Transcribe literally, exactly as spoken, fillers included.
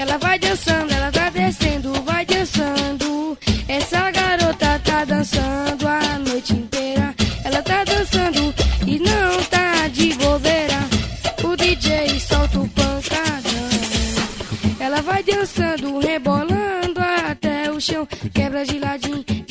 Ela vai dançando, ela tá descendo, vai dançando. Essa garota tá dançando a noite inteira. Ela tá dançando e não tá de bobeira. O D J solta o pancadão. Ela vai dançando, rebolando até o chão. Quebra de ladinho,